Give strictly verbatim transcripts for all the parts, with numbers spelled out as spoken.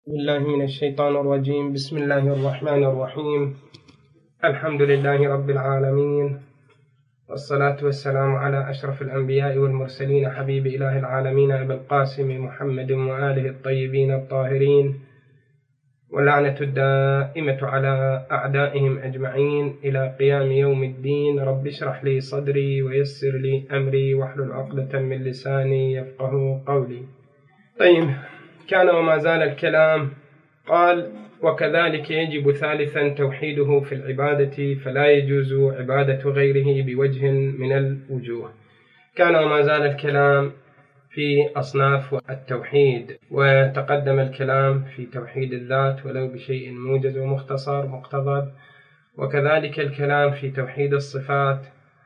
بالله من الشيطان الرجيم. بسم الله الرحمن الرحيم. الحمد لله رب العالمين، والصلاة والسلام على أشرف الأنبياء والمرسلين، حبيب إله العالمين أبي القاسم محمد وآله الطيبين الطاهرين، واللعنة الدائمة على أعدائهم أجمعين إلى قيام يوم الدين. رب اشرح لي صدري ويسر لي أمري واحلل عقدة من لساني يفقه قولي. طيب، كان وما زال الكلام. قال: وكذلك يجب ثالثا توحيده في العبادة، فلا يجوز عبادة غيره بوجه من الوجوه. كان وما زال الكلام في أصناف التوحيد، وتقدم الكلام في توحيد الذات ولو بشيء موجز ومختصر مقتضب، وكذلك الكلام في توحيد الصفات،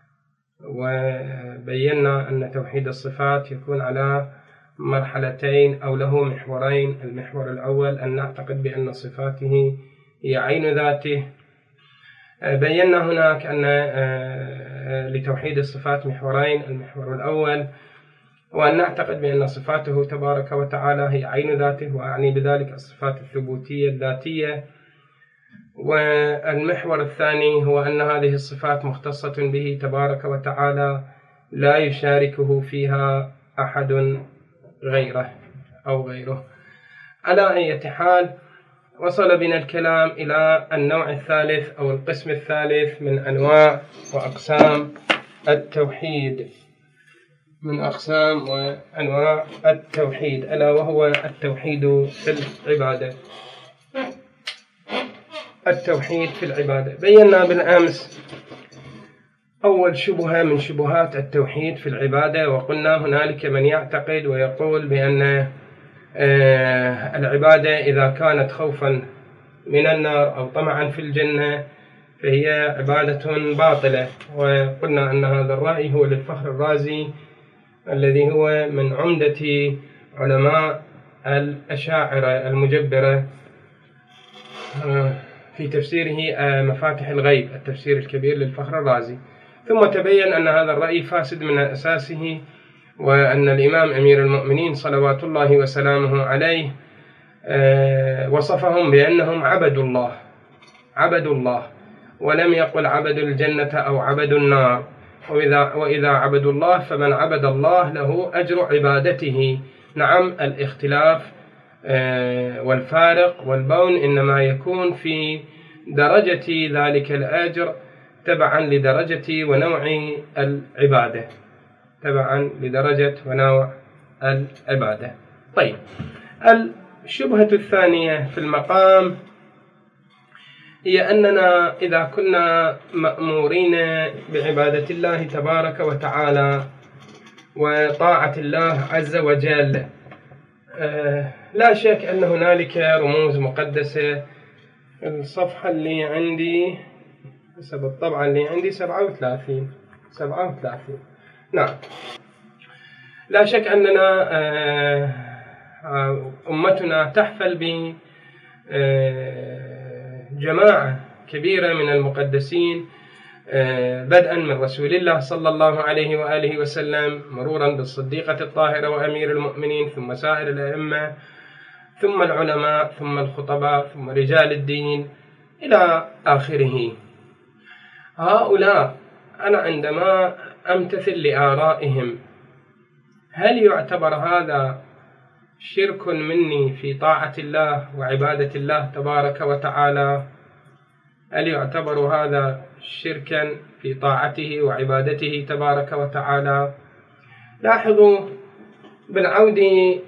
وبينا أن توحيد الصفات يكون على مرحلتين أو له محورين. المحور الأول أن نعتقد بأن صفاته هي عين ذاته. بينا هناك أن لتوحيد الصفات محورين. المحور الأول وأن نعتقد بأن صفاته تبارك وتعالى هي عين ذاته، وأعني بذلك الصفات الثبوتية الذاتية. والمحور الثاني هو أن هذه الصفات مختصة به تبارك وتعالى، لا يشاركه فيها أحد غيره أو غيره. على أي حال، وصل بنا الكلام إلى النوع الثالث أو القسم الثالث من أنواع وأقسام التوحيد، من أقسام وأنواع التوحيد، ألا وهو التوحيد في العبادة. التوحيد في العبادة بينا بالأمس أول شبهة من شبهات التوحيد في العبادة، وقلنا هنالك من يعتقد ويقول بأن العبادة إذا كانت خوفا من النار أو طمعا في الجنة فهي عبادة باطلة. وقلنا أن هذا الرأي هو للفخر الرازي الذي هو من عمدة علماء الأشاعرة المجبرة في تفسيره مفاتح الغيب، التفسير الكبير للفخر الرازي. ثم تبين أن هذا الرأي فاسد من أساسه، وأن الإمام أمير المؤمنين صلوات الله وسلامه عليه وصفهم بأنهم عبدوا الله عبدوا الله ولم يقل عبدوا الجنة أو عبدوا النار. وإذا, وإذا عبدوا الله فمن عبد الله له أجر عبادته. نعم، الاختلاف والفارق والبون إنما يكون في درجة ذلك الأجر تبعا لدرجة ونوع العبادة تبعا لدرجة ونوع العبادة. طيب، الشبهة الثانية في المقام هي أننا إذا كنا مأمورين بعبادة الله تبارك وتعالى وطاعة الله عز وجل، لا شك أن هنالك رموز مقدسة. الصفحة اللي عندي حسب الطبعة اللي عندي سبعة وثلاثين سبعة وثلاثين نعم، لا شك أننا أمتنا تحفل بجماعة كبيرة من المقدسين، بدءا من رسول الله صلى الله عليه وآله وسلم، مرورا بالصديقة الطاهرة وأمير المؤمنين، ثم سائر الأئمة، ثم العلماء، ثم الخطباء، ثم رجال الدين إلى آخره. هؤلاء أنا عندما أمتثل لآرائهم، هل يعتبر هذا شرك مني في طاعة الله وعبادة الله تبارك وتعالى؟ هل يعتبر هذا شركا في طاعته وعبادته تبارك وتعالى؟ لاحظوا بالعود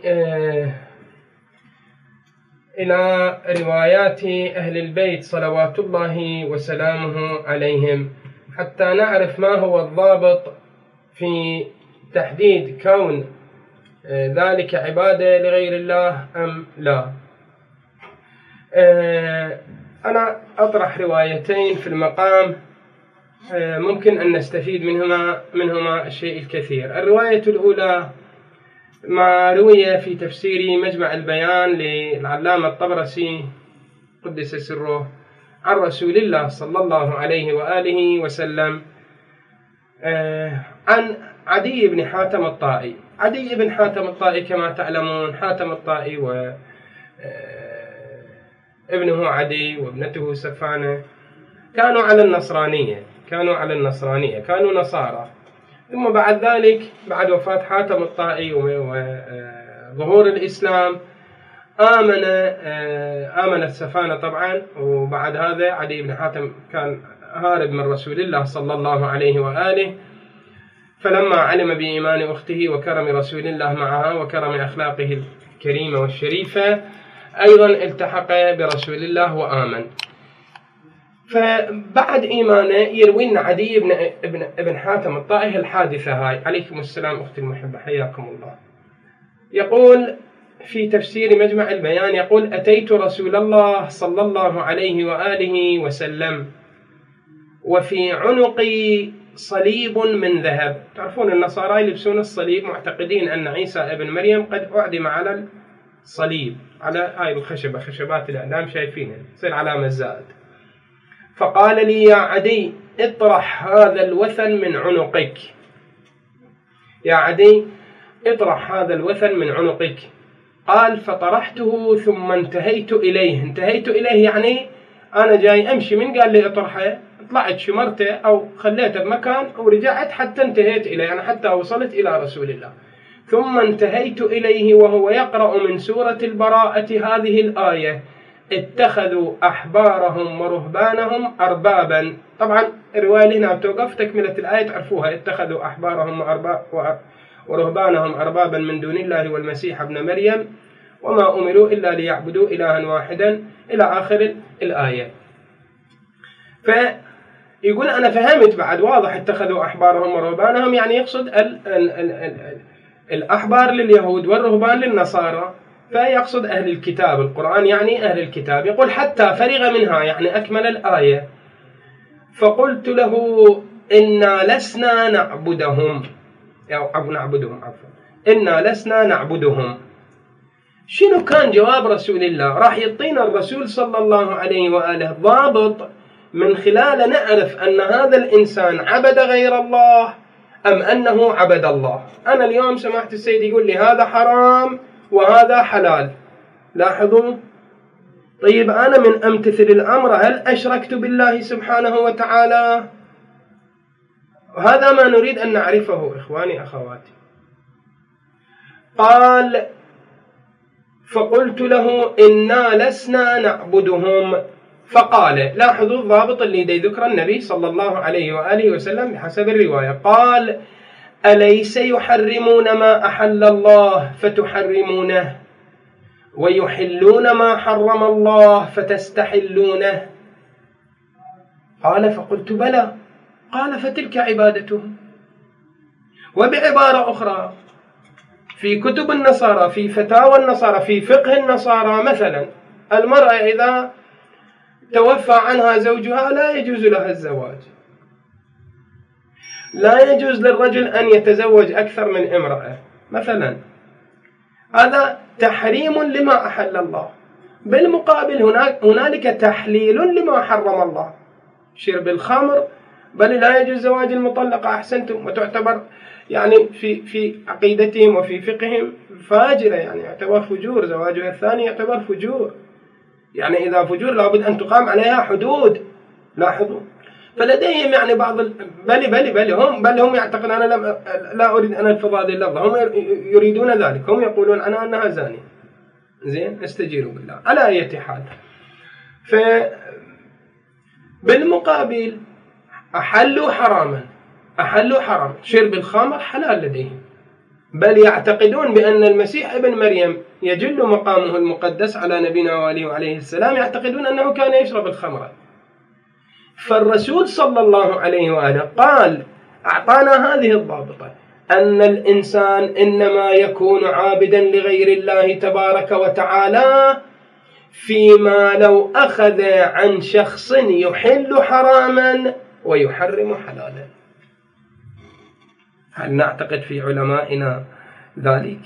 إلى روايات أهل البيت صلوات الله وسلامه عليهم حتى نعرف ما هو الضابط في تحديد كون ذلك عبادة لغير الله أم لا. أنا أطرح روايتين في المقام ممكن أن نستفيد منهما منهما الشيء الكثير. الرواية الأولى ما روي في تفسير مجمع البيان للعلامة الطبرسي قدس سره عن رسول الله صلى الله عليه وآله وسلم عن عدي بن حاتم الطائي. عدي بن حاتم الطائي كما تعلمون، حاتم الطائي و ابنه عدي وابنته سفانة كانوا على النصرانية كانوا على النصرانية كانوا نصارى. ثم بعد ذلك بعد وفاة حاتم الطائي وظهور الإسلام آمن آمنت سفانة طبعا. وبعد هذا عدي بن حاتم كان هارب من رسول الله صلى الله عليه وآله، فلما علم بإيمان أخته وكرم رسول الله معها وكرم أخلاقه الكريمة والشريفة أيضا التحق برسول الله وآمن. فبعد إيمانه يروي لنا عدي بن ابن ابن حاتم الطائي الحادثة هاي. عليكم السلام أختي المحبة، حياكم الله. يقول في تفسير مجمع البيان، يقول: أتيت رسول الله صلى الله عليه وآله وسلم وفي عنقي صليب من ذهب. تعرفون النصارى يلبسون الصليب، معتقدين أن عيسى ابن مريم قد أعدم على الصليب، على هاي الخشبة، خشبات الإعلام شايفينها، تصير علامة زائد. فقال لي: يا عدي اطرح هذا الوثن من عنقك، يا عدي اطرح هذا الوثن من عنقك. قال: فطرحته ثم انتهيت إليه. انتهيت إليه يعني أنا جاي أمشي، من قال لي اطرحه؟ طلعت شمرته أو خليته بمكان ورجعت حتى انتهيت إليه، يعني حتى وصلت إلى رسول الله. ثم انتهيت إليه وهو يقرأ من سورة البراءة هذه الآية: اتخذوا أحبارهم ورهبانهم أربابا. طبعا الرواية اللي هنا بتوقف تكملة الآية تعرفوها: اتخذوا أحبارهم ورهبانهم أربابا من دون الله والمسيح ابن مريم وما أمروا إلا ليعبدوا إلها واحدا إلى آخر الآية. فيقول أنا فهمت بعد واضح اتخذوا أحبارهم ورهبانهم، يعني يقصد ال ال ال ال الأحبار لليهود والرهبان للنصارى، فيقصد أهل الكتاب. القرآن يعني أهل الكتاب. يقول: حتى فرغ منها، يعني أكمل الآية. فقلت له: إنا لسنا نعبدهم، أو نعبدهم عفوا إنا لسنا نعبدهم. شنو كان جواب رسول الله؟ راح يعطينا الرسول صلى الله عليه وآله ضابط من خلاله نعرف أن هذا الإنسان عبد غير الله أم أنه عبد الله. أنا اليوم سمعت السيد يقول لي هذا حرام وهذا حلال، لاحظوا. طيب أنا من أمتثل الأمر هل أشركت بالله سبحانه وتعالى؟ وهذا ما نريد أن نعرفه إخواني أخواتي. قال: فقلت له: إنا لسنا نعبدهم. فقال، لاحظوا الضابط اللي دي ذكر النبي صلى الله عليه وآله وسلم بحسب الرواية، قال: أليس يحرمون ما أحل الله فتحرمونه ويحلون ما حرم الله فتستحلونه؟ قال: فقلت بلى. قال: فتلك عبادتهم. وبعبارة أخرى في كتب النصارى، في فتاوى النصارى، في فقه النصارى مثلا، المرأة إذا توفى عنها زوجها لا يجوز لها الزواج، لا يجوز للرجل أن يتزوج أكثر من امرأة مثلا. هذا تحريم لما أحل الله. بالمقابل هناك هنالك تحليل لما حرم الله. شرب الخمر، بل لا يجوز زواج المطلقة، أحسنتم، وتعتبر يعني في في عقيدتهم وفي فقههم فاجرة، يعني يعتبر فجور. زواجها الثاني يعتبر فجور، يعني إذا فجور لابد أن تقام عليها حدود. لاحظوا. فلديهم يعني بعض ال... بل بل بل هم بل هم يعتقدون، أنا لم لا أريد أن ألفظ هذه اللفظة، هم يريدون ذلك، هم يقولون أنا أنها زانية. زين، استجيروا بالله على أي حال. ف بالمقابل أحلوا حراما، أحلوا حرام. شرب الخمر حلال لديهم، بل يعتقدون بأن المسيح ابن مريم يجل مقامه المقدس على نبينا وآله وعليه السلام، يعتقدون أنه كان يشرب الخمر. فالرسول صلى الله عليه وآله قال، أعطانا هذه الضابطة، أن الإنسان إنما يكون عابدا لغير الله تبارك وتعالى فيما لو أخذ عن شخص يحل حراما ويحرم حلالا. هل نعتقد في علمائنا ذلك؟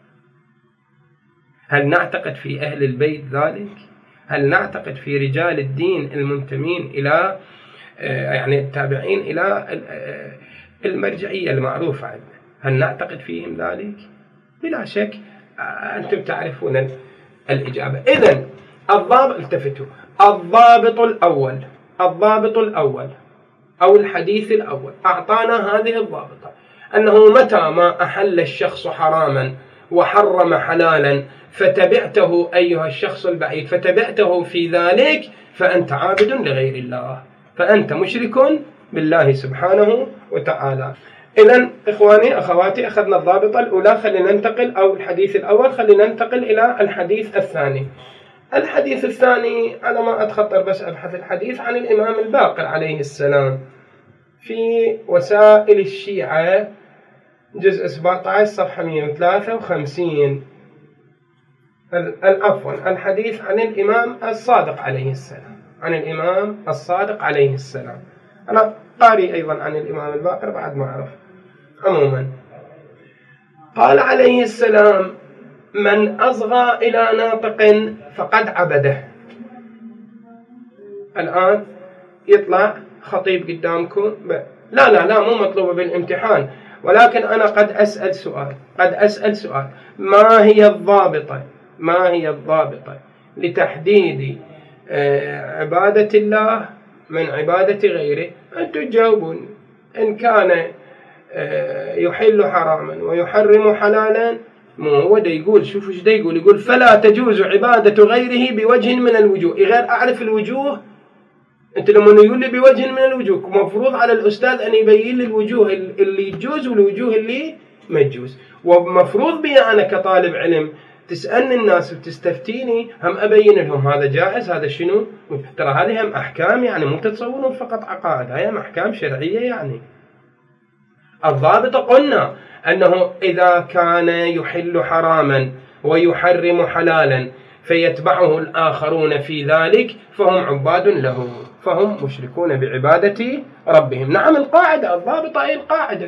هل نعتقد في أهل البيت ذلك؟ هل نعتقد في رجال الدين المنتمين إلى يعني التابعين إلى المرجعية المعروفة عندنا، هل نعتقد فيهم ذلك؟ بلا شك أنتم تعرفون الإجابة. إذن الضابط التفتوا الضابط الأول الضابط الأول أو الحديث الأول أعطانا هذه الضابطة، أنه متى ما أحل الشخص حراما وحرم حلالا فتبعته أيها الشخص البعيد فتبعته في ذلك فأنت عابد لغير الله، فأنت مشرك بالله سبحانه وتعالى. إذن إخواني أخواتي أخذنا الضابطة الأولى، خلينا ننتقل أو الحديث الأول خلينا ننتقل إلى الحديث الثاني. الحديث الثاني على ما أتخطر بس أبحث الحديث عن الإمام الباقر عليه السلام في وسائل الشيعة جزء سبعة عشر صفحة مئة وثلاثة وخمسين. العفو الحديث عن الإمام الصادق عليه السلام، عن الإمام الصادق عليه السلام. أنا قاري أيضا عن الإمام الباقر بعد ما أعرف. عموما قال عليه السلام: من أصغى إلى ناطق فقد عبده. الآن يطلع خطيب قدامكم ب... لا لا لا مو مطلوبة بالامتحان، ولكن أنا قد أسأل سؤال قد أسأل سؤال ما هي الضابطة ما هي الضابطة لتحديد عبادة الله من عبادة غيره؟ أنتم تجاوبون. إن كان يحل حراما ويحرم حلالا، مو هو دا يقول، شوفوا ايش دا يقول، يقول فلا تجوز عبادة غيره بوجه من الوجوه. غير أعرف الوجوه، أنت لما يقول لي بوجه من الوجوه مفروض على الأستاذ أن يبين لي الوجوه اللي يجوز والوجوه اللي ما يجوز، ومفروض بي أنا كطالب علم تسألني الناس وتستفتيني هم أبين لهم هذا جائز هذا شنو. ترى هذه هم أحكام، يعني مو تتصورون فقط عقائد، هي هم أحكام شرعية. يعني الضابط قلنا أنه إذا كان يحل حراما ويحرم حلالا فيتبعه الآخرون في ذلك فهم عباد له، فهم مشركون بعبادة ربهم. نعم القاعدة الضابطة أي القاعدة.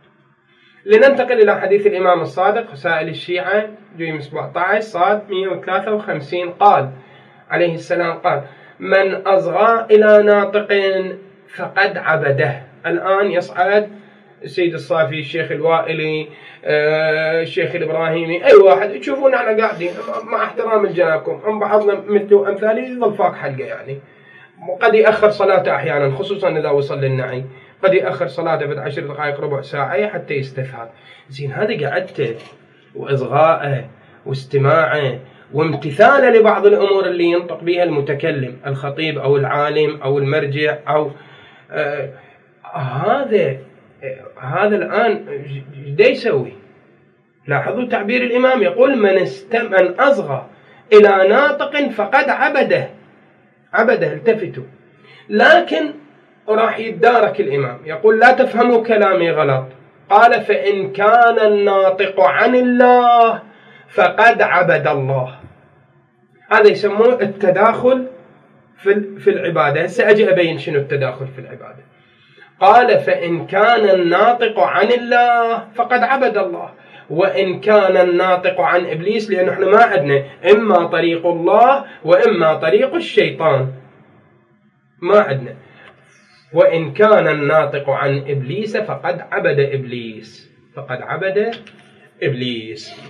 لننتقل إلى حديث الإمام الصادق وسائل الشيعة جيم سبعة عشر صاد مئة وثلاثة وخمسين. قال عليه السلام قال: من أصغى إلى ناطق فقد عبده. الآن يصعد السيد الصافي، الشيخ الوائلي، آه، الشيخ الإبراهيمي، أي واحد تشوفون على قاعدين مع احترام لجنابكم، أم بعضنا مثل أمثالي يظل فاق حلقة يعني، وقد يأخر صلاته أحيانا خصوصا إذا وصل للنعي، قد يأخر صلاته بعد عشر دقائق ربع ساعة حتى يستفهم. زين هذه قعدته وإصغاءه واستماعه وامتثاله لبعض الأمور اللي ينطق بها المتكلم الخطيب أو العالم أو المرجع أو آه هذا هذا الآن دا يسوي؟ لاحظوا تعبير الإمام، يقول من استم من أصغى إلى ناطق فقد عبده. عبده التفتوا. لكن راح يتدارك الإمام، يقول لا تفهموا كلامي غلط. قال: فإن كان الناطق عن الله فقد عبد الله. هذا يسموه التداخل في في العبادة. سأجي أبين شنو التداخل في العبادة. قال: فإن كان الناطق عن الله فقد عبد الله، وإن كان الناطق عن إبليس، لأن احنا ما عندنا إما طريق الله وإما طريق الشيطان، ما عندنا. وإن كان الناطق عن إبليس فقد عبد إبليس، فقد عبد إبليس.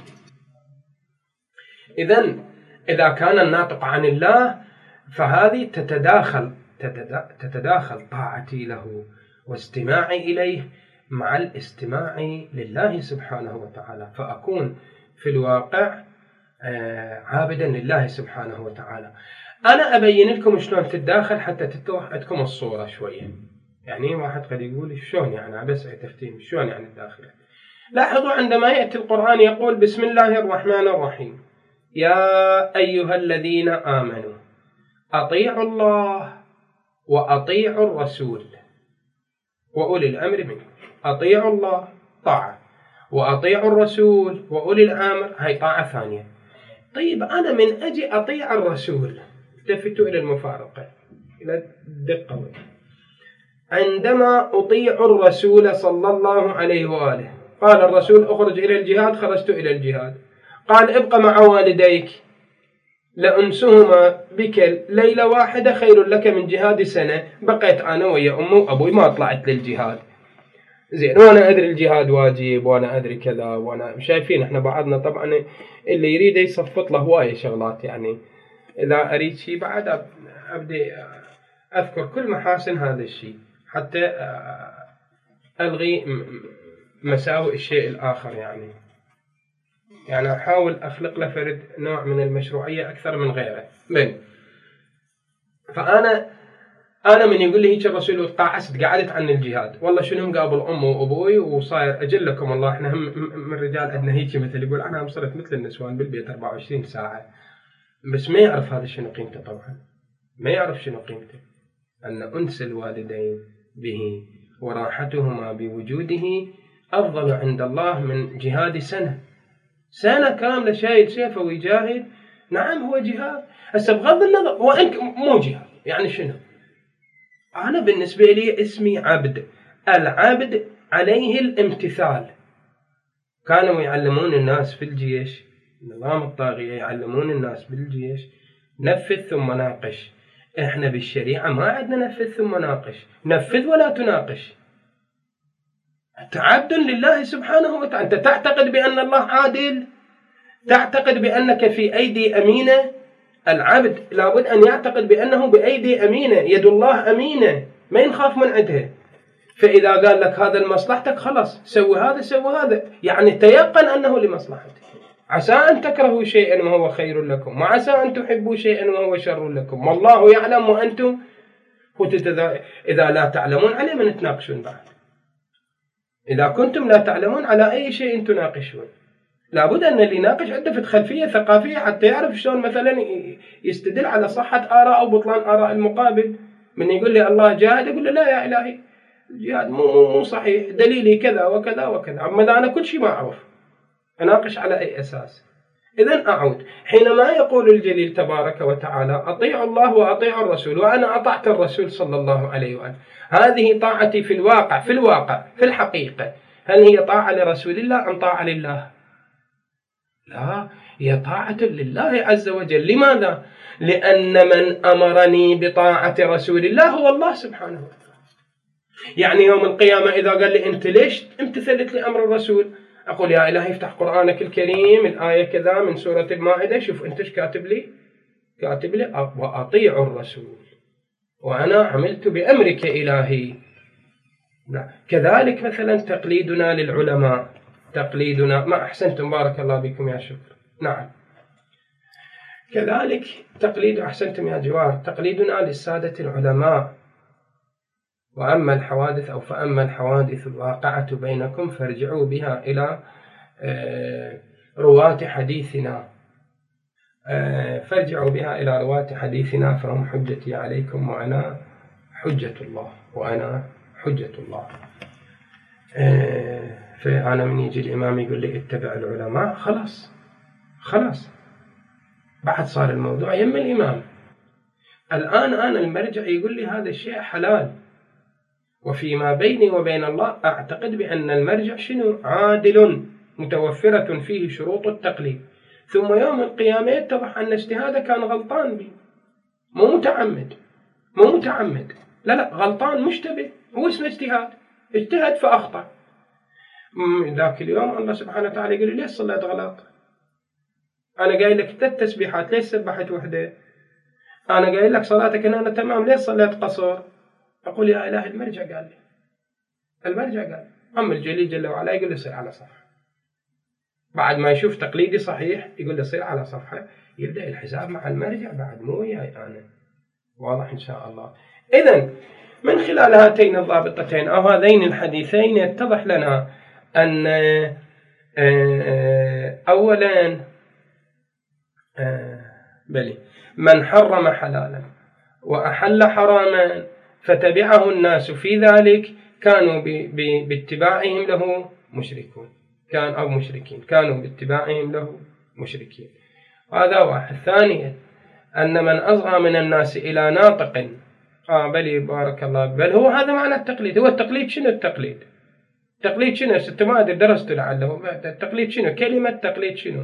إذن إذا كان الناطق عن الله فهذه تتداخل تتداخل طاعتي له واستماعي إليه مع الاستماع لله سبحانه وتعالى، فأكون في الواقع عابدا لله سبحانه وتعالى. أنا أبين لكم شلون تتداخل حتى تتضح عندكم الصورة شوية. يعني واحد قد يقول شلون يعني بس تفتيم شلون يعني الداخل. لاحظوا عندما يأتي القرآن يقول بسم الله الرحمن الرحيم: يا أيها الذين آمنوا أطيعوا الله وأطيعوا الرسول وأولي الأمر منكم. أطيعوا الله طاعة، وأطيعوا الرسول وأولي الأمر هي طاعة ثانية. طيب أنا من أجي أطيع الرسول، التفتوا إلى المفارقة إلى الدقة. عندما أطيع الرسول صلى الله عليه وآله، قال الرسول اخرج إلى الجهاد، خرجت إلى الجهاد. قال ابقى مع والديك لأنسهما بك ليلة واحدة خير لك من جهاد سنة. بقيت أنا ويا أمي وأبوي ما طلعت للجهاد. زين، وأنا أدري الجهاد واجب وأنا أدري كذا، وأنا شايفين إحنا بعضنا طبعا اللي يريد يصفط له هواية شغلات، يعني إذا أريد شيء بعد أبدي أذكر كل محاسن هذا الشيء حتى ألغي مساوئ الشيء الآخر. يعني يعني أحاول أخلق له فرد نوع من المشروعية أكثر من غيره. من فأنا أنا من يقول لي هيك الرسول وتقاعست قعدت عن الجهاد، والله شنو مقابل أمي وأبوي وصاير أجلكم الله إحنا هم من الرجال عندنا هيك مثل يقول أنا صرت مثل النسوان بالبيت أربعة وعشرين ساعة، بس ما يعرف هذا شنو قيمته. طبعا ما يعرف شنو قيمته، أن أنس الوالدين به وراحتهما بوجوده أفضل عند الله من جهاد سنة سنة كاملة شايل سيفه ويجاهد. نعم هو جهاد، هسه بغض النظر وإن مو جهاد يعني شنو. أنا بالنسبة لي اسمي عبد، العبد عليه الامتثال. كانوا يعلمون الناس في الجيش، نظام الطاغية يعلمون الناس بالجيش نفذ ثم ناقش. احنا بالشريعة ما عندنا نفذ ثم ناقش، نفذ ولا تناقش. أنت عبد لله سبحانه وتعالى، أنت تعتقد بأن الله عادل، تعتقد بأنك في أيدي أمينة. العبد لابد أن يعتقد بأنه بأيدي أمينة، يد الله أمينة ما ينخاف من عندها. فإذا قال لك هذا لمصلحتك خلاص سوي هذا سوي هذا، يعني تيقن أنه لمصلحتك. عسى أن تكرهوا شيئا وهو خير لكم، وعسى أن تحبوا شيئا وهو شر لكم، والله يعلم وأنتم إذا لا تعلمون على من تناقشون بعد. إذا كنتم لا تعلمون على أي شيء تناقشون، لابد أن اللي يناقش عنده خلفية ثقافية حتى يعرف شلون مثلا يستدل على صحة آراء أو بطلان آراء المقابل. من يقول لي الله جاهد يقول له لا يا إلهي الجهاد مو مو مو صحيح، دليلي كذا وكذا وكذا. أما إذا أنا كل شيء ما أعرف أناقش على أي أساس؟ إذن أعود، حينما يقول الجليل تبارك وتعالى أطيعوا الله وأطيعوا الرسول، وأنا أطعت الرسول صلى الله عليه وآله، هذه طاعتي في الواقع في الواقع في الحقيقة. هل هي طاعة لرسول الله أم طاعة لله؟ لا، هي طاعة لله عز وجل. لماذا؟ لأن من أمرني بطاعة رسول الله هو الله سبحانه وتعالى. يعني يوم القيامة إذا قال لي أنت ليش امتثلت لأمر الرسول، أقول يا إلهي افتح قرآنك الكريم الآية كذا من سورة المائدة، شوف أنت ايش كاتب لي، كاتب لي وأطيع الرسول وأنا عملت بأمرك إلهي. لا. كذلك مثلا تقليدنا للعلماء، تقليدنا ما أحسنتم بارك الله بكم يا شكر. نعم كذلك تقليد أحسنتم يا جوار، تقليدنا للسادة العلماء. وأما الحوادث أو فأما الحوادث الواقعة بينكم فارجعوا بها إلى رواة حديثنا، فارجعوا بها إلى رواة حديثنا فهم حجتي عليكم وأنا حجة الله وأنا حجة الله. فأنا من يجي الإمام يقول لي اتبع العلماء، خلاص خلاص بعد صار الموضوع يم الإمام. الآن أنا المرجع يقول لي هذا الشيء حلال، وفيما بيني وبين الله أعتقد بأن المرجع شنو عادل متوفرة فيه شروط التقليد. ثم يوم القيامة يتضح أن اجتهاده كان غلطان به، مو متعمد مو متعمد لا لا غلطان مشتبه، هو اسمه اجتهاد، اجتهد فأخطأ. ذاك اليوم الله سبحانه وتعالى يقول لي ليش صليت غلط؟ أنا قايل لك ثلاث تسبيحات ليش سبحت وحدة؟ أنا قايل لك صلاتك أنا تمام ليش صليت قصر؟ أقول يا إله المرجع قال لي، المرجع قال. أما الجليل جل وعلا يقول لي صير على صفحة، بعد ما يشوف تقليدي صحيح يقول لي صير على صفحة، يبدأ الحساب مع المرجع بعد مو وياي أنا. واضح إن شاء الله. إذن من خلال هاتين الضابطتين أو هذين الحديثين يتضح لنا أن أولا بلي من حرم حلالا وأحل حراما فتبعه الناس في ذلك كانوا باتباعهم له مشركون، كان أو مشركين كانوا باتباعهم له مشركين. هذا واحد. ثانيا أن من أصغى من الناس إلى ناطق آه بلي بارك الله، بل هو هذا معنى التقليد. هو التقليد شنو؟ التقليد التقليد شنو؟ ست ما أدري درست لعله التقليد شنو؟ كلمة تقليد شنو؟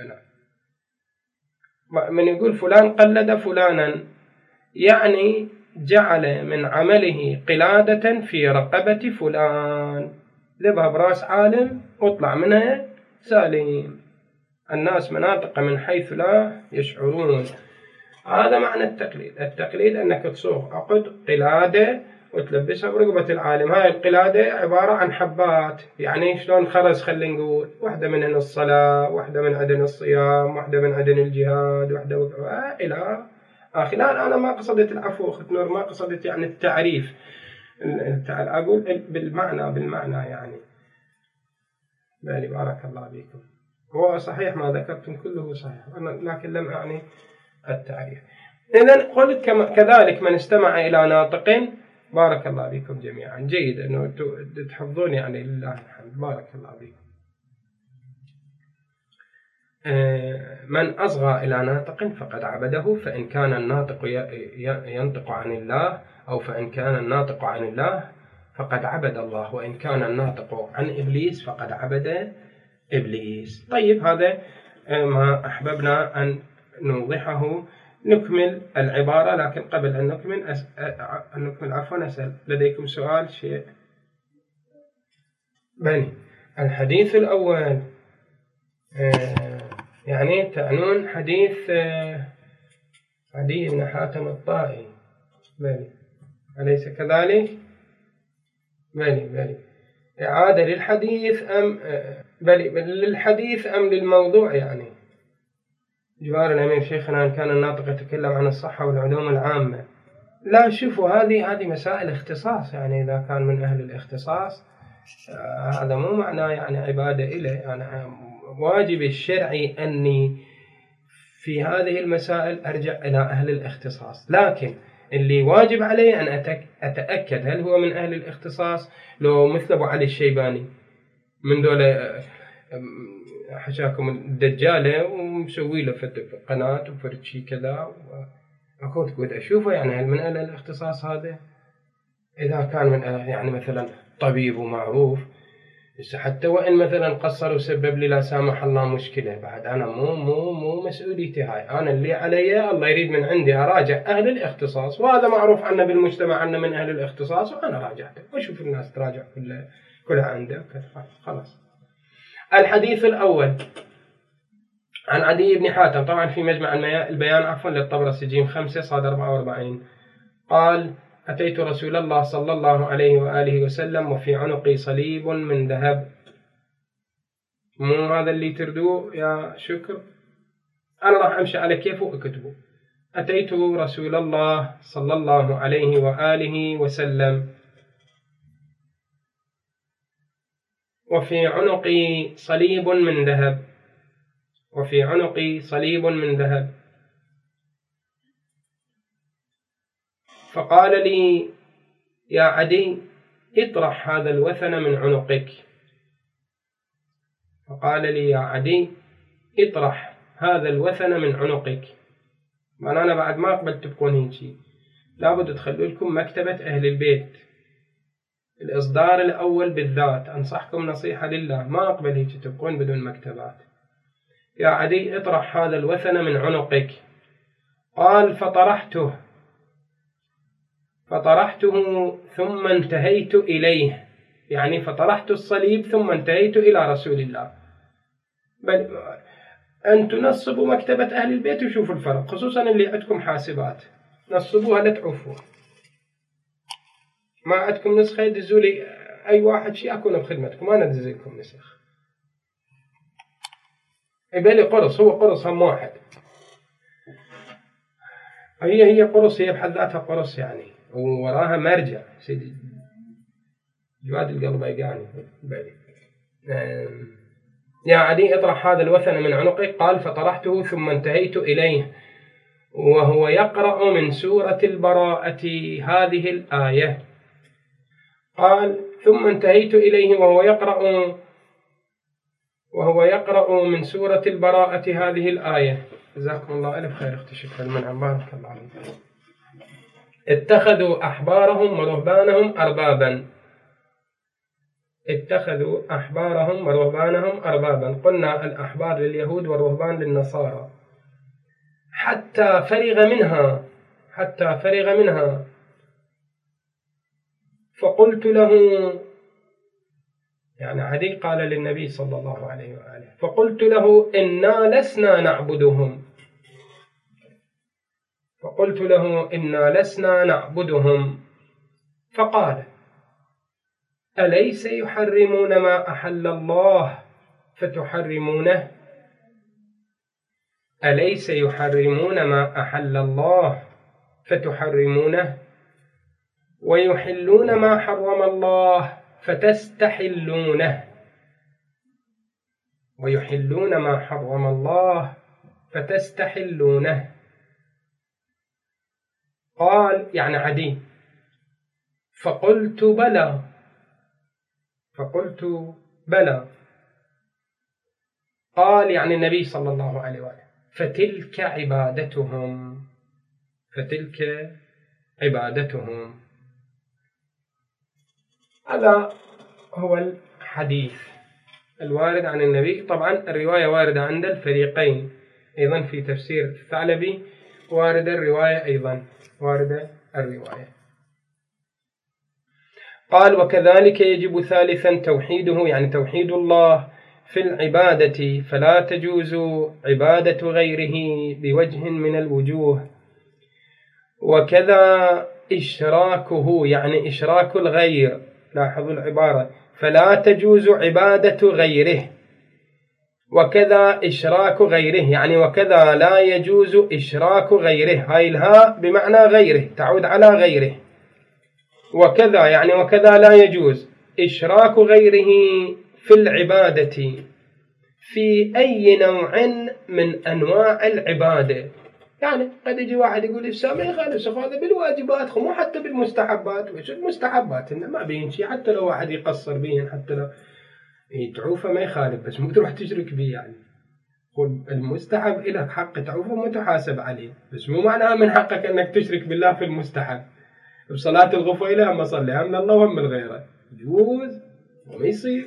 من يقول فلان قلد فلانا يعني جعل من عمله قلادة في رقبة فلان، ذبها براس عالم واطلع منها سالم. الناس مناطق من حيث لا يشعرون. هذا معنى التقليد. التقليد أنك تصوغ عقد قلادة وتلبسها برقبة العالم. هاي القلادة عبارة عن حبات، يعني شلون خرز، خلينا نقول واحدة منهن الصلاة، واحدة من عدن الصيام، واحدة من عدن الجهاد، واحدة و... إلى آخر. لا أنا ما قصدت العفو أخت نور، ما قصدت يعني التعريف، أقول بالمعنى بالمعنى يعني. بالي بارك الله بكم. هو صحيح ما ذكرتم كله صحيح، لكن لم أعني التعريف. إذن قلت كذلك من استمع إلى ناطق، بارك الله بكم جميعا. جيد أنه تحفظون يعني، لله الحمد، بارك الله بكم. من أصغى إلى ناطق فقد عبده، فإن كان الناطق ينطق عن الله، أو فإن كان الناطق عن الله فقد عبد الله، وإن كان الناطق عن إبليس فقد عبد إبليس. طيب هذا ما أحببنا أن نوضحه. نكمل العبارة، لكن قبل أن نكمل أس... أن نكمل عفوا أسأل لديكم سؤال شيء؟ بني الحديث الأول آه يعني تعنون حديث آه عدي بن حاتم الطائي، بني أليس كذلك؟ بني بني إعادة للحديث أم آه بني للحديث أم للموضوع يعني؟ جوار الأمير شيخنا إن كان الناطق يتكلم عن الصحة والعلوم العامة. لا شوفوا، هذه هذه مسائل اختصاص، يعني إذا كان من أهل الاختصاص آه هذا مو معناه يعني عبادة إله. يعني واجب الشرعي أني في هذه المسائل أرجع إلى أهل الاختصاص، لكن اللي واجب علي أن أتأكد هل هو من أهل الاختصاص. لو مثل أبو علي الشيباني من دولة حشاكم الدجالة ومسوي له قناة وفرد شيء كذا، أقول كنت أشوفه يعني هل من أهل الاختصاص هذا؟ إذا كان من يعني مثلا طبيب ومعروف، حتى وإن مثلا قصر وسبب لي لا سامح الله مشكلة، بعد أنا مو مو مو مسؤوليتي هاي. أنا اللي علي الله يريد من عندي أراجع أهل الاختصاص، وهذا معروف عنا بالمجتمع عنا من أهل الاختصاص، وأنا راجعته وأشوف الناس تراجع كلها كلها عنده خلاص. الحديث الأول عن عدي بن حاتم، طبعا في مجمع البيان عفوا للطبرسي جيم خمسة صاد أربعة وأربعين، قال: أتيت رسول الله صلى الله عليه وآله وسلم وفي عنقي صليب من ذهب. مو هذا اللي تردوه يا شكر؟ أنا راح أمشي على كيفه وأكتبه. أتيت رسول الله صلى الله عليه وآله وسلم وفي عنقي صليب من ذهب، وفي عنقي صليب من ذهب. فقال لي: يا عدي اطرح هذا الوثن من عنقك. فقال لي: يا عدي اطرح هذا الوثن من عنقك. ما أنا بعد ما قبلت تبقون هيك، لابد تخلوا لكم مكتبة أهل البيت، الإصدار الأول بالذات. أنصحكم نصيحة لله، ما أقبل هيك تبقون بدون مكتبات. يا عدي اطرح هذا الوثن من عنقك. قال: فطرحته فطرحته ثم انتهيت إليه، يعني فطرحت الصليب ثم انتهيت إلى رسول الله. بل أن تنصبوا مكتبة أهل البيت وشوفوا الفرق، خصوصا اللي عندكم حاسبات نصبوها لا تعوفوا. ما عندكم نسخة يدزوا لي أي واحد شيء أكون بخدمتكم، ما ندز لكم نسخ. يبالي قرص، هو قرص هم واحد، هي هي قرص، هي بحد ذاتها قرص يعني، ووراها مرجع. سيدي جواد القلب يقعني بالي. يا عدي اطرح هذا الوثن من عنقك. قال: فطرحته ثم انتهيت إليه وهو يقرأ من سورة البراءة هذه الآية. قال: ثم انتهيت إليه وهو يقرأ وهو يقرأ من سورة البراءة هذه الآية. جزاكم الله ألف خير أختي شكرا المنعم، بارك الله عليك. اتخذوا أحبارهم ورهبانهم أربابا. اتخذوا أحبارهم ورهبانهم أربابا. قلنا الأحبار لليهود والرهبان للنصارى. حتى فرغ منها حتى فرغ منها فقلت له، يعني عدي قال للنبي صلى الله عليه وآله: فقلت له: إنا لسنا نعبدهم. فقلت له إنا لسنا نعبدهم. فقال أليس يحرمون ما أحل الله فتحرمونه؟ أليس يحرمون ما أحل الله فتحرمونه ويحلون ما حرم الله فتستحلونه ويحلون ما حرم الله فتستحلونه؟ قال يعني عدي. فقلت بلى فقلت بلى قال يعني النبي صلى الله عليه وآله فتلك عبادتهم فتلك عبادتهم. هذا هو الحديث الوارد عن النبي. طبعا الرواية واردة عند الفريقين أيضا، في تفسير الثعلبي واردة الرواية أيضا واردة الرواية. قال وكذلك يجب ثالثا توحيده، يعني توحيد الله في العبادة، فلا تجوز عبادة غيره بوجه من الوجوه. وكذا إشراكه، يعني إشراك الغير، لاحظوا العبارة، فلا تجوز عبادة غيره. وكذا إشراك غيره، يعني وكذا لا يجوز إشراك غيره، هاي الهاء بمعنى غيره تعود على غيره. وكذا يعني وكذا لا يجوز إشراك غيره في العبادة في أي نوع من أنواع العبادة. يعني قد يجي واحد يقول السامع يخالف هذا بالواجبات مو حتى بالمستحبات. وش المستحبات؟ إنه ما بيمشي حتى لو واحد يقصر بيهن، حتى لو تعوفه ما يخالف، بس مو تروح تشرك به. يعني المستحب إلك حق تعوفه متحاسب عليه، بس مو معناها من حقك أنك تشرك بالله في المستحب. بصلاة الغفوة هم صلي هم الله وهم الغيره يجوز وما يصير.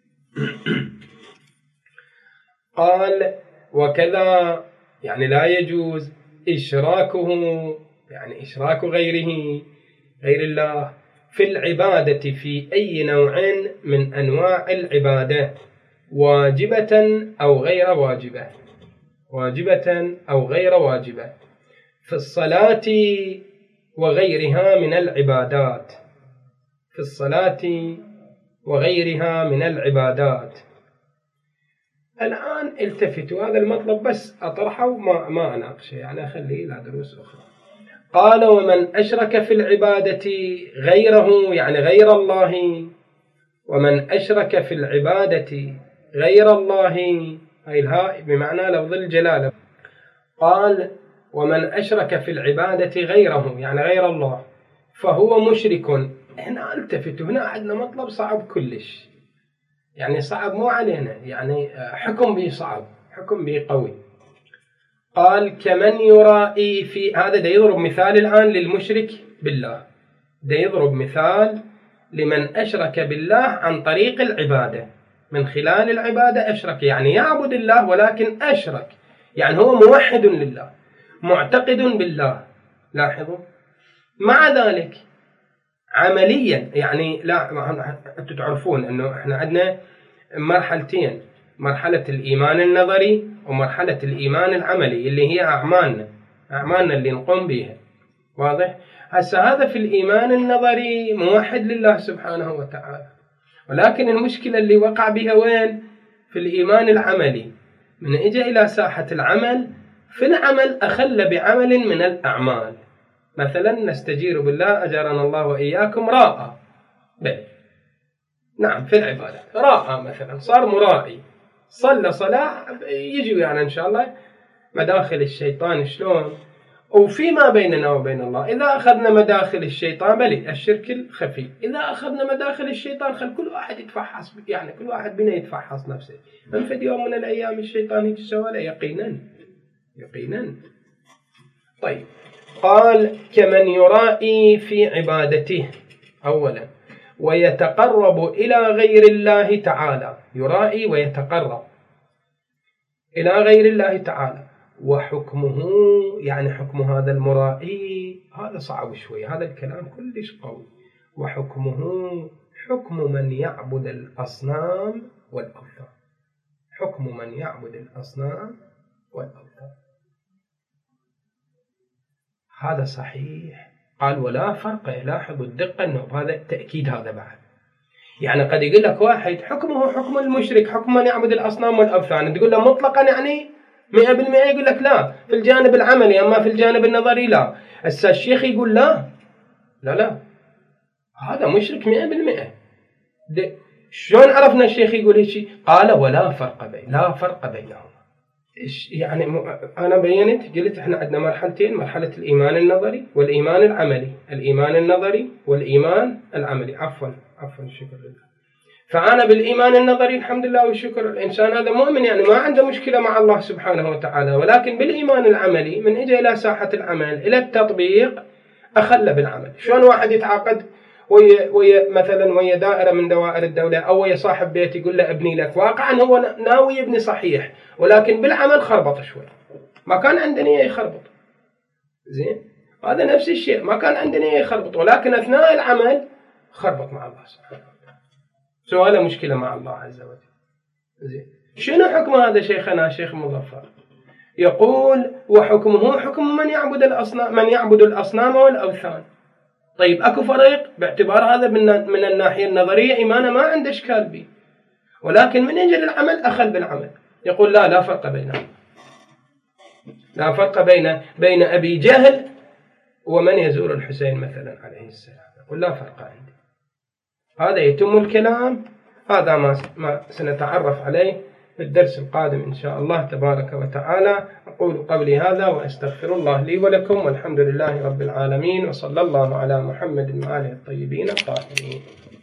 قال وكذا يعني لا يجوز إشراكه، يعني إشراك غيره غير الله في العبادة في أي نوع من أنواع العبادة، واجبة أو غير واجبة واجبة أو غير واجبة، في الصلاة وغيرها من العبادات في الصلاة وغيرها من العبادات. الآن التفتوا، هذا المطلب بس أطرحه وما ما أناقشه، يعني أخليه إلى دروس أخرى. قال ومن أشرك في العبادة غيره، يعني غير الله، ومن أشرك في العبادة غير الله، هاي الهاء بمعنى لفظ الجلالة. قال ومن أشرك في العبادة غيره، يعني غير الله، فهو مشرك. هنا التفتوا، هنا عندنا مطلب صعب كلش، يعني صعب مو علينا، يعني حكم به صعب، حكم به قوي. قال كمن يرائي في هذا، دا يضرب مثال الآن للمشرك بالله، دا يضرب مثال لمن أشرك بالله عن طريق العبادة، من خلال العبادة أشرك، يعني يعبد الله ولكن أشرك، يعني هو موحد لله معتقد بالله. لاحظوا مع ذلك عمليا، يعني لا أنتم تعرفون أنه إحنا عندنا مرحلتين، مرحلة الإيمان النظري ومرحلة الإيمان العملي اللي هي أعمالنا أعمالنا اللي نقوم بها. واضح؟ هسه هذا في الإيمان النظري موحد لله سبحانه وتعالى، ولكن المشكلة اللي وقع بها وين؟ في الإيمان العملي. من إجا إلى ساحة العمل، في العمل أخل بعمل من الأعمال، مثلا نستجير بالله أجرنا الله وإياكم راء بل نعم في العبادة راء، مثلا صار مرائي، صلى صلاة، يجي يعني إن شاء الله مداخل الشيطان شلون. وفيما بيننا وبين الله إذا أخذنا مداخل الشيطان بلي الشرك الخفي، إذا أخذنا مداخل الشيطان خل كل واحد يتفحص، يعني كل واحد بنا يتفحص نفسه. من في يوم من الأيام الشيطان يتسوى له يقينا يقينا. طيب قال كمن يرائي في عبادته أولا ويتقرب إلى غير الله تعالى، يرائي ويتقرب إلى غير الله تعالى، وحكمه يعني حكم هذا المرائي هذا صعب شوي، هذا الكلام كلش قوي. وحكمه حكم من يعبد الأصنام والأوثان، حكم من يعبد الأصنام والأوثان. هذا صحيح. قال ولا فرق. لاحظوا الدقة أنه هذا التأكيد هذا بعد. يعني قد يقول لك واحد حكمه حكم المشرك، حكم من يعبد الأصنام والأوثان، تقول له مطلقا يعني مئة بالمئة، يقول لك لا في الجانب العملي، أما في الجانب النظري لا. هسه الشيخ يقول لا لا لا هذا مشرك مئة بالمئة. شلون عرفنا الشيخ يقول هيك؟ قال ولا فرق بين لا فرق بينهما. يعني أنا بينت قلت إحنا عندنا مرحلتين، مرحلة الإيمان النظري والإيمان العملي، الإيمان النظري والإيمان العملي. عفوا عفوا شكرا لله. فأنا بالإيمان النظري الحمد لله والشكر، الإنسان هذا مؤمن يعني ما عنده مشكلة مع الله سبحانه وتعالى، ولكن بالإيمان العملي من إجا إلى ساحة العمل إلى التطبيق أخل بالعمل. شلون واحد يتعاقد ويا ويا مثلا ويا دائرة من دوائر الدولة أو ويا صاحب بيت يقول له ابني لك، واقعا هو ناوي يبني صحيح، ولكن بالعمل خربط شوي، ما كان عنده نية يخربط. زين، هذا نفس الشيء، ما كان عنده نية يخربط، ولكن أثناء العمل خربط مع الله سبحانه وتعالى، سؤال مشكلة مع الله عز وجل. زين، شنو حكم هذا شيخنا شيخ مظفر؟ يقول وحكمه حكم من يعبد الأصنام، من يعبد الأصنام والأوثان. طيب اكو فرق باعتبار هذا من الناحية النظرية إيمانه ما عنده إشكال به، ولكن من يجي للعمل أخل بالعمل. يقول لا لا فرق بينهم، لا فرق بين بين أبي جهل ومن يزور الحسين مثلا عليه السلام. يقول لا فرق عندي. هذا يتم الكلام، هذا ما ما سنتعرف عليه في الدرس القادم إن شاء الله تبارك وتعالى. أقول قولي هذا وأستغفر الله لي ولكم، والحمد لله رب العالمين، وصلى الله على محمد وآله الطيبين الطاهرين.